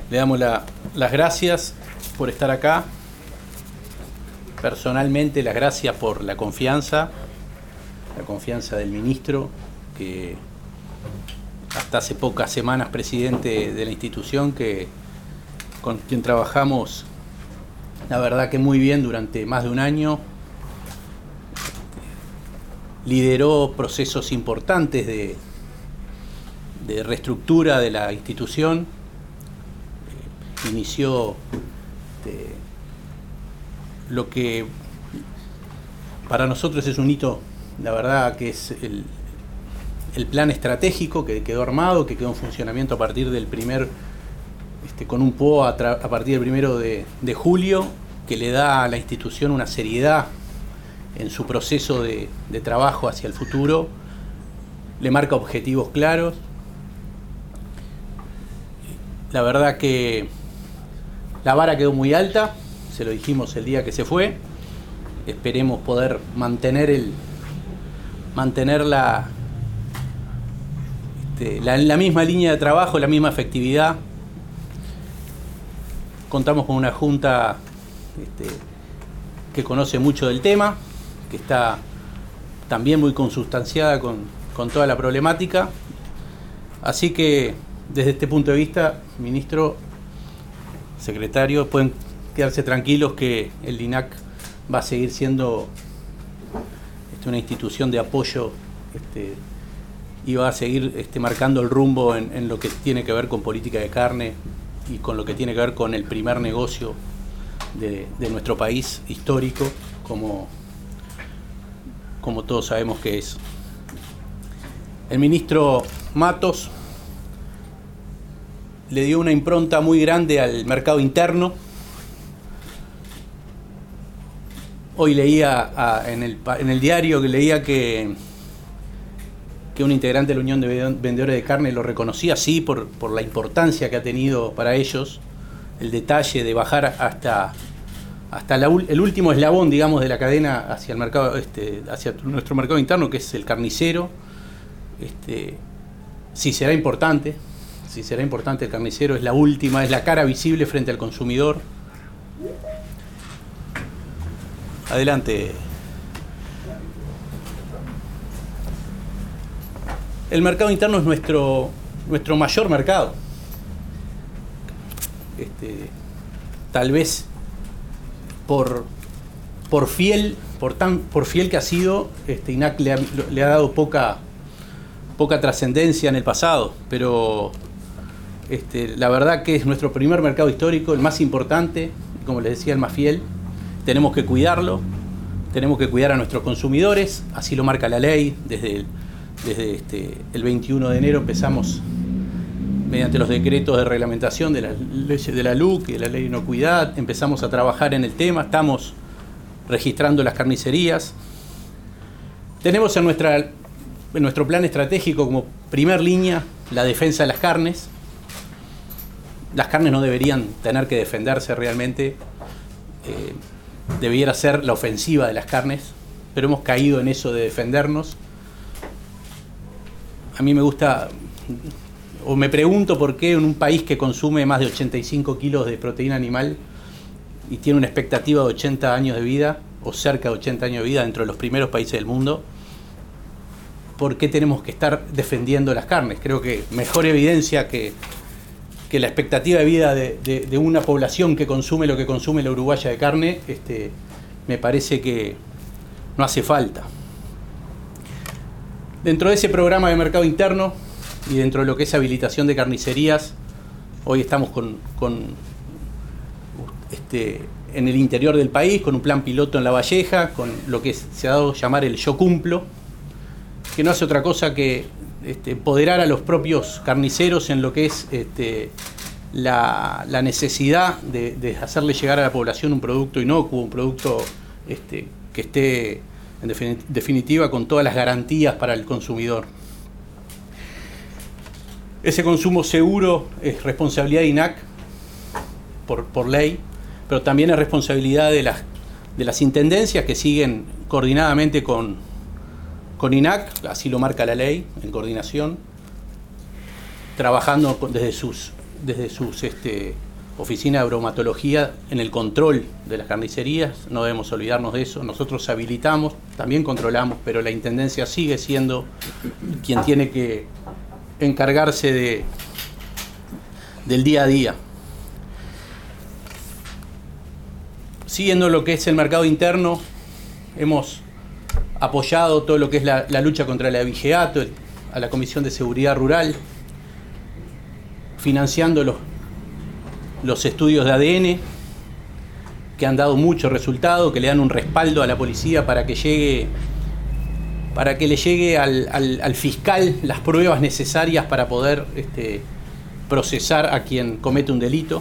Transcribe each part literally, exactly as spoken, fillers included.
Le damos la, las gracias por estar acá. Personalmente, las gracias por la confianza, la confianza del ministro, que hasta hace pocas semanas presidente de la institución, que con quien trabajamos, la verdad que muy bien durante más de un año. Lideró procesos importantes de, de reestructura de la institución. Eh, inició este, lo que para nosotros es un hito, la verdad, que es el, el plan estratégico que quedó armado, que quedó en funcionamiento a partir del primer, este, con un P O a, a partir del primero de, de julio, que le da a la institución una seriedad en su proceso de, de trabajo hacia el futuro, le marca objetivos claros. La verdad que la vara quedó muy alta, se lo dijimos el día que se fue. Esperemos poder mantener el mantener la, este, la, la misma línea de trabajo, la misma efectividad. Contamos con una junta este, que conoce mucho del tema, que está también muy consustanciada con, con toda la problemática. Así que, desde este punto de vista, ministro, secretario, pueden quedarse tranquilos que el I N A C va a seguir siendo este, una institución de apoyo este, y va a seguir este, marcando el rumbo en, en lo que tiene que ver con política de carne y con lo que tiene que ver con el primer negocio de, de nuestro país histórico, como como todos sabemos que es. El ministro Matos le dio una impronta muy grande al mercado interno. Hoy leía a, en, el, en el diario que leía que, que un integrante de la Unión de Vendedores de Carne lo reconocía así por, por la importancia que ha tenido para ellos el detalle de bajar hasta hasta la, el último eslabón, digamos, de la cadena hacia el mercado, este, hacia nuestro mercado interno, que es el carnicero. Este, sí será importante, sí será importante el carnicero, es la última, es la cara visible frente al consumidor. Adelante. El mercado interno es nuestro, nuestro mayor mercado. Este, tal vez Por, por fiel, por tan por fiel que ha sido, este, I N A C le ha, le ha dado poca, poca trascendencia en el pasado, pero este, la verdad que es nuestro primer mercado histórico, el más importante, como les decía, el más fiel. Tenemos que cuidarlo, tenemos que cuidar a nuestros consumidores, así lo marca la ley. Desde el, desde este, el veintiuno de enero empezamos, mediante los decretos de reglamentación de las leyes de la L U C y de la ley de inocuidad, empezamos a trabajar en el tema, estamos registrando las carnicerías. Tenemos en, nuestra, en nuestro plan estratégico como primer línea la defensa de las carnes. Las carnes no deberían tener que defenderse realmente, eh, debiera ser la ofensiva de las carnes, pero hemos caído en eso de defendernos. A mí me gusta... O me pregunto por qué en un país que consume más de ochenta y cinco kilos de proteína animal y tiene una expectativa de ochenta años de vida, o cerca de ochenta años de vida, dentro de los primeros países del mundo, ¿por qué tenemos que estar defendiendo las carnes? Creo que mejor evidencia que, que la expectativa de vida de, de, de una población que consume lo que consume la uruguaya de carne, este, me parece que no hace falta. Dentro de ese programa de mercado interno, y dentro de lo que es habilitación de carnicerías, hoy estamos con, con este, en el interior del país, con un plan piloto en La Valleja, con lo que se ha dado a llamar el Yo Cumplo, que no hace otra cosa que este, empoderar a los propios carniceros en lo que es este, la, la necesidad de, de hacerle llegar a la población un producto inocuo, un producto este, que esté en definitiva con todas las garantías para el consumidor. Ese consumo seguro es responsabilidad de I N A C por, por ley, pero también es responsabilidad de las, de las intendencias que siguen coordinadamente con, con I N A C, así lo marca la ley, en coordinación, trabajando desde sus desde sus este, oficinas de bromatología en el control de las carnicerías, no debemos olvidarnos de eso. Nosotros habilitamos, también controlamos, pero la Intendencia sigue siendo quien tiene que encargarse de, del día a día. Siguiendo lo que es el mercado interno, hemos apoyado todo lo que es la, la lucha contra el abigeato, a la Comisión de Seguridad Rural, financiando los, los estudios de A D N, que han dado mucho resultado, que le dan un respaldo a la policía para que llegue, para que le llegue al, al, al fiscal las pruebas necesarias para poder este, procesar a quien comete un delito.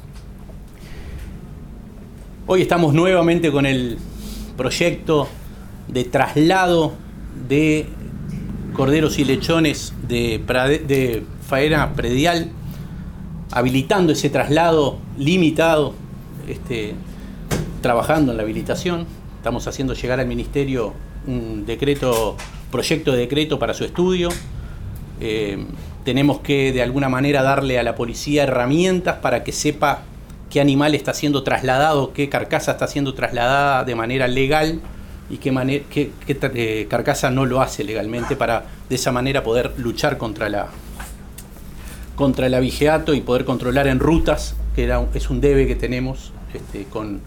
Hoy estamos nuevamente con el proyecto de traslado de corderos y lechones de, prade, de faena predial, habilitando ese traslado limitado, este, trabajando en la habilitación. Estamos haciendo llegar al Ministerio un decreto, proyecto de decreto para su estudio. Eh, tenemos que de alguna manera darle a la policía herramientas para que sepa qué animal está siendo trasladado, qué carcasa está siendo trasladada de manera legal y qué, manera, qué, qué eh, carcasa no lo hace legalmente, para de esa manera poder luchar contra la contra el abigeato y poder controlar en rutas, que era, es un debe que tenemos este, con,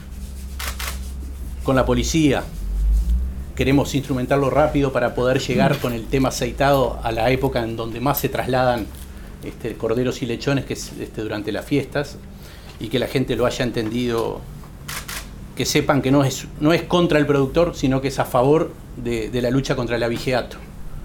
con la policía. Queremos instrumentarlo rápido para poder llegar con el tema aceitado a la época en donde más se trasladan este, corderos y lechones, que es este, durante las fiestas, y que la gente lo haya entendido, que sepan que no es, no es contra el productor, sino que es a favor de, de la lucha contra el abigeato.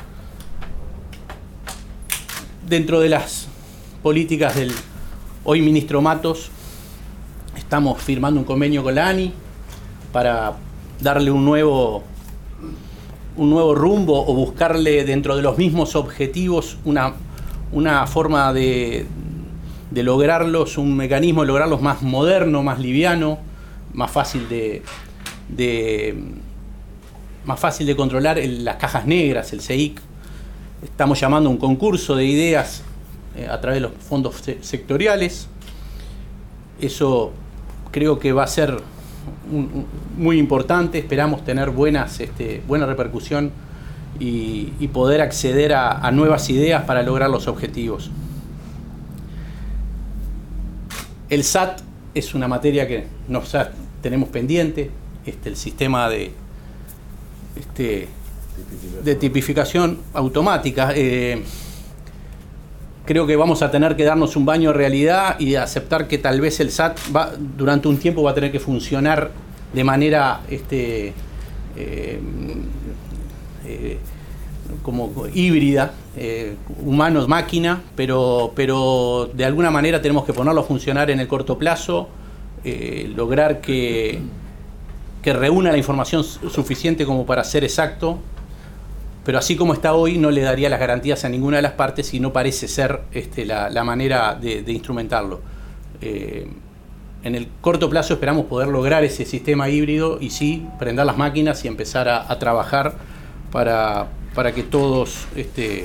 Dentro de las políticas del hoy ministro Matos, estamos firmando un convenio con la ANI para darle un nuevo, un nuevo rumbo, o buscarle dentro de los mismos objetivos una, una forma de, de lograrlos, un mecanismo de lograrlos más moderno, más liviano, más fácil de, de, más fácil de controlar el, las cajas negras, el C I C. Estamos llamando a un concurso de ideas eh, a través de los fondos se sectoriales. Eso creo que va a ser un, un, muy importante. Esperamos tener buenas, este, buena repercusión y, y poder acceder a, a nuevas ideas para lograr los objetivos. El S A T es una materia que nos tenemos pendiente, este, el sistema de, este, de tipificación automática. Eh, creo que vamos a tener que darnos un baño de realidad y aceptar que tal vez el S A T va, durante un tiempo va a tener que funcionar de manera este, eh, eh, como híbrida, eh, humanos-máquina, pero, pero de alguna manera tenemos que ponerlo a funcionar en el corto plazo, eh, lograr que, que reúna la información suficiente como para ser exacto, pero así como está hoy no le daría las garantías a ninguna de las partes y no parece ser este, la, la manera de, de instrumentarlo. Eh, en el corto plazo esperamos poder lograr ese sistema híbrido y sí, prender las máquinas y empezar a, a trabajar para... para que todos este,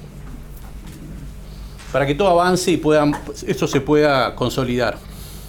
para que todo avance y puedan, esto se pueda consolidar.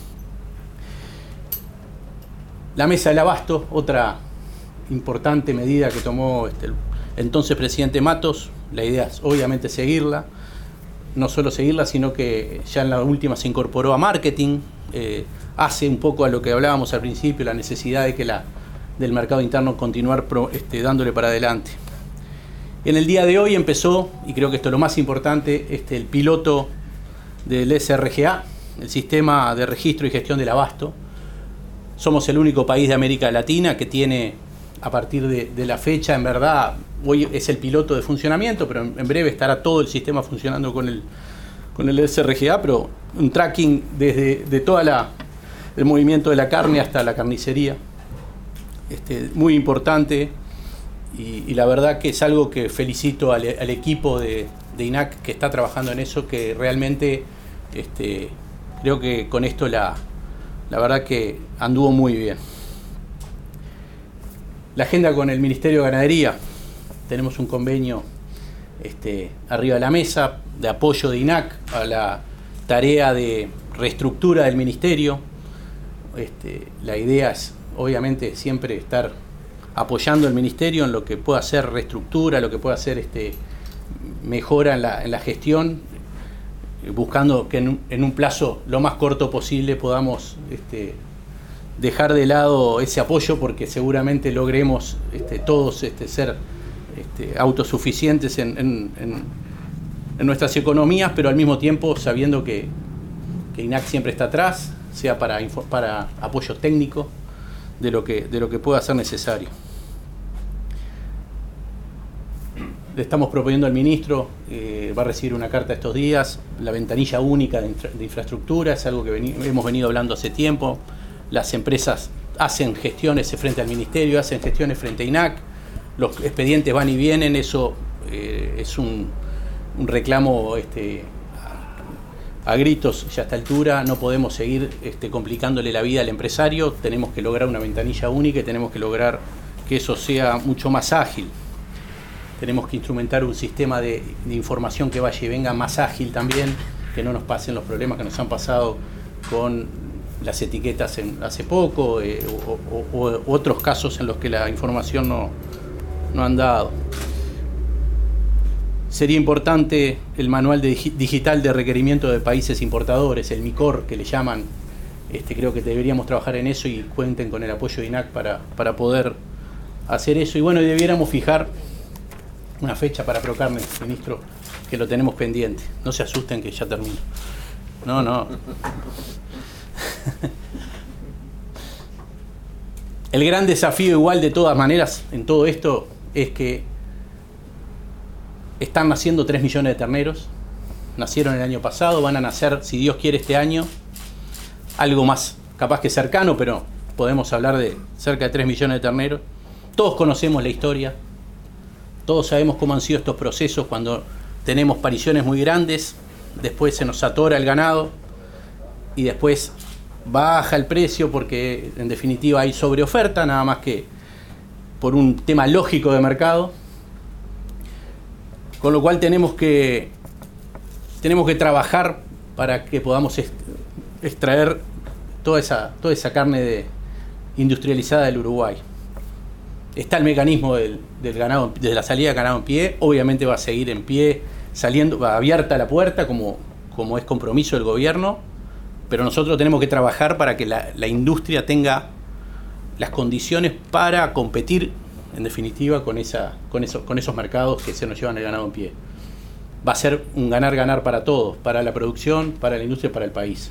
La mesa del abasto, otra importante medida que tomó este, el entonces presidente Matos. La idea es obviamente seguirla, no solo seguirla, sino que ya en la última se incorporó a marketing, eh, hace un poco a lo que hablábamos al principio, la necesidad de que la, del mercado interno continuar pro, este, dándole para adelante. En el día de hoy empezó, y creo que esto es lo más importante, este, el piloto del S R G A, el Sistema de Registro y Gestión del Abasto. Somos el único país de América Latina que tiene, a partir de, de la fecha, en verdad, hoy es el piloto de funcionamiento, pero en, en breve estará todo el sistema funcionando con el, con el S R G A, pero un tracking desde de todo el movimiento de la carne hasta la carnicería, este, muy importante. Y, y la verdad que es algo que felicito al, al equipo de, de I N A C que está trabajando en eso, que realmente este, creo que con esto la, la verdad que anduvo muy bien. La agenda con el Ministerio de Ganadería, tenemos un convenio este, arriba de la mesa de apoyo de I N A C a la tarea de reestructura del ministerio. Este, la idea es, obviamente, siempre estar apoyando el ministerio en lo que pueda ser reestructura, lo que pueda ser este, mejora en la, en la gestión, buscando que en un, en un plazo lo más corto posible podamos este, dejar de lado ese apoyo, porque seguramente logremos este, todos este, ser este, autosuficientes en, en, en, en nuestras economías, pero al mismo tiempo sabiendo que, que I N A C siempre está atrás, sea para, para apoyo técnico de lo que, de lo que pueda ser necesario. Le estamos proponiendo al ministro, eh, va a recibir una carta estos días, la ventanilla única de, infra, de infraestructura, es algo que veni, hemos venido hablando hace tiempo. Las empresas hacen gestiones frente al ministerio, hacen gestiones frente a I N A C, los expedientes van y vienen, eso eh, es un, un reclamo este, a, a gritos ya a esta altura. No podemos seguir este, complicándole la vida al empresario, tenemos que lograr una ventanilla única y tenemos que lograr que eso sea mucho más ágil. Tenemos que instrumentar un sistema de, de información que vaya y venga más ágil también, que no nos pasen los problemas que nos han pasado con las etiquetas en, hace poco, eh, o, o, o otros casos en los que la información no, no han dado. Sería importante el manual de, digital de requerimiento de países importadores, el MICOR, que le llaman. Este, creo que deberíamos trabajar en eso y cuenten con el apoyo de I N A C para, para poder hacer eso. Y bueno, y debiéramos fijar una fecha para Procarne, ministro, que lo tenemos pendiente. No se asusten que ya termino. No, no. El gran desafío igual de todas maneras en todo esto es que están naciendo tres millones de terneros. Nacieron el año pasado, van a nacer, si Dios quiere, este año. Algo más capaz que cercano, pero podemos hablar de cerca de tres millones de terneros. Todos conocemos la historia. Todos sabemos cómo han sido estos procesos cuando tenemos pariciones muy grandes, después se nos atora el ganado y después baja el precio porque en definitiva hay sobreoferta, nada más que por un tema lógico de mercado. Con lo cual tenemos que, tenemos que trabajar para que podamos extraer toda esa, toda esa carne de, industrializada del Uruguay. Está el mecanismo del, del ganado, desde la salida de ganado en pie, obviamente va a seguir en pie, saliendo, va abierta la puerta como, como es compromiso del gobierno, pero nosotros tenemos que trabajar para que la, la industria tenga las condiciones para competir, en definitiva, con, esa, con, eso, con esos mercados que se nos llevan el ganado en pie. Va a ser un ganar-ganar para todos, para la producción, para la industria y para el país.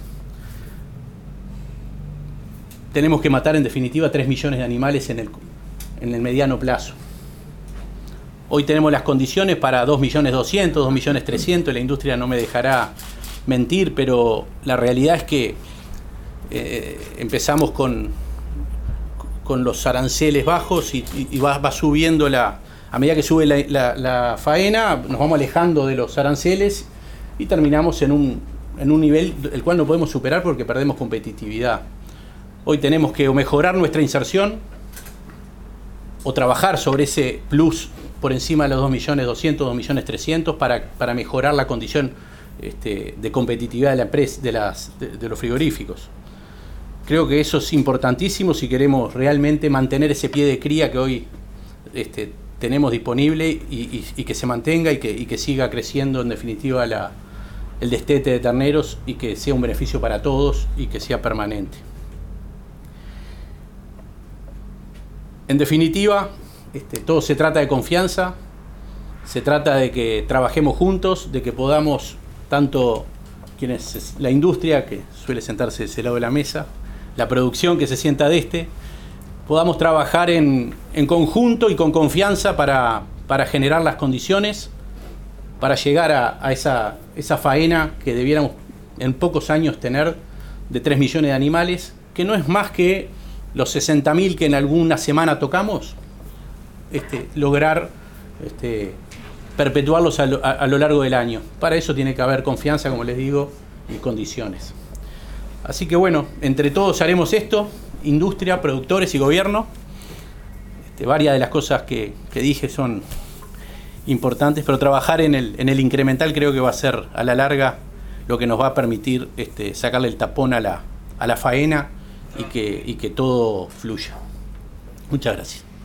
Tenemos que matar, en definitiva, tres millones de animales en el en el mediano plazo. Hoy tenemos las condiciones para dos millones doscientos, dos millones trescientos, la industria no me dejará mentir, pero la realidad es que eh, empezamos con, con los aranceles bajos y, y, y va, va subiendo la, a medida que sube la, la, la faena, nos vamos alejando de los aranceles y terminamos en un, en un nivel el cual no podemos superar porque perdemos competitividad. Hoy tenemos que mejorar nuestra inserción o trabajar sobre ese plus por encima de los dos millones doscientos, dos millones trescientos para, para mejorar la condición este, de competitividad de, la empresa, de, las, de, de los frigoríficos. Creo que eso es importantísimo si queremos realmente mantener ese pie de cría que hoy este, tenemos disponible y, y, y que se mantenga y que, y que siga creciendo en definitiva la, el destete de terneros y que sea un beneficio para todos y que sea permanente. En definitiva, este, todo se trata de confianza, se trata de que trabajemos juntos, de que podamos, tanto quienes, la industria, que suele sentarse de ese lado de la mesa, la producción que se sienta de este, podamos trabajar en, en conjunto y con confianza para, para generar las condiciones, para llegar a, a esa, esa faena que debiéramos en pocos años tener de tres millones de animales, que no es más que los sesenta mil que en alguna semana tocamos, este, lograr este, perpetuarlos a lo, a, a lo largo del año. Para eso tiene que haber confianza, como les digo, y condiciones. Así que bueno, entre todos haremos esto, industria, productores y gobierno. Este, varias de las cosas que, que dije son importantes, pero trabajar en el, en el incremental creo que va a ser a la larga lo que nos va a permitir este, sacarle el tapón a la, a la faena y que, y que todo fluya. Muchas gracias.